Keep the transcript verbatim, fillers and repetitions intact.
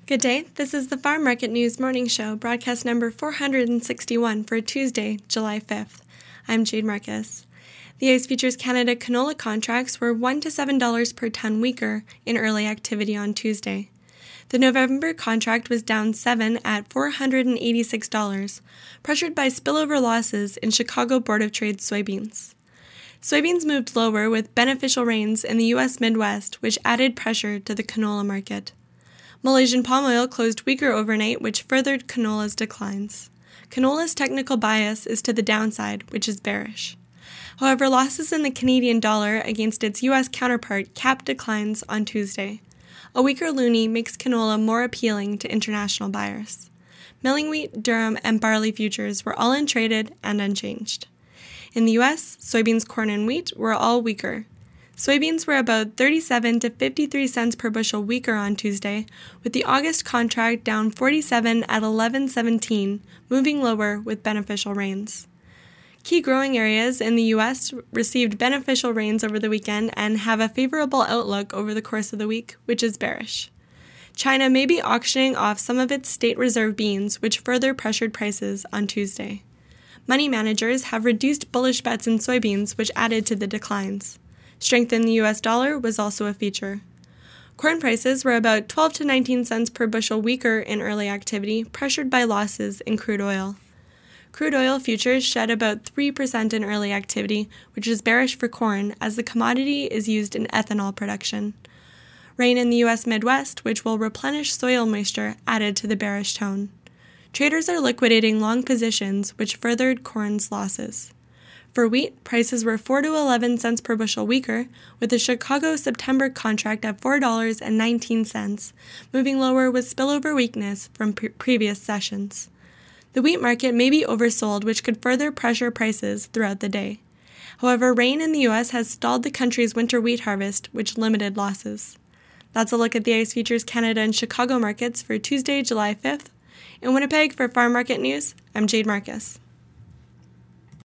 Good day, this is the Farm Market News Morning Show, broadcast number four hundred sixty-one for Tuesday, July fifth. I'm Jade Marcus. The ICE Futures Canada canola contracts were one to seven dollars per ton weaker in early activity on Tuesday. The November contract was down seven at four hundred eighty-six dollars, pressured by spillover losses in Chicago Board of Trade soybeans. Soybeans moved lower with beneficial rains in the U S Midwest, which added pressure to the canola market. Malaysian palm oil closed weaker overnight, which furthered canola's declines. Canola's technical bias is to the downside, which is bearish. However, losses in the Canadian dollar against its U S counterpart capped declines on Tuesday. A weaker loonie makes canola more appealing to international buyers. Milling wheat, durum, and barley futures were all untraded and unchanged. In the U S, soybeans, corn, and wheat were all weaker. Soybeans were about thirty-seven to fifty-three cents per bushel weaker on Tuesday, with the August contract down forty-seven at eleven seventeen, moving lower with beneficial rains. Key growing areas in the U S received beneficial rains over the weekend and have a favorable outlook over the course of the week, which is bearish. China may be auctioning off some of its state reserve beans, which further pressured prices on Tuesday. Money managers have reduced bullish bets in soybeans, which added to the declines. Strength in the U S dollar was also a feature. Corn prices were about twelve to nineteen cents per bushel weaker in early activity, pressured by losses in crude oil. Crude oil futures shed about three percent in early activity, which is bearish for corn as the commodity is used in ethanol production. Rain in the U S Midwest, which will replenish soil moisture, added to the bearish tone. Traders are liquidating long positions, which furthered corn's losses. For wheat, prices were four to eleven cents per bushel weaker, with the Chicago September contract at four dollars and nineteen cents, moving lower with spillover weakness from pre- previous sessions. The wheat market may be oversold, which could further pressure prices throughout the day. However, rain in the U S has stalled the country's winter wheat harvest, which limited losses. That's a look at the ICE Futures Canada and Chicago markets for Tuesday, July fifth. In Winnipeg for Farm Market News, I'm Jade Marcus.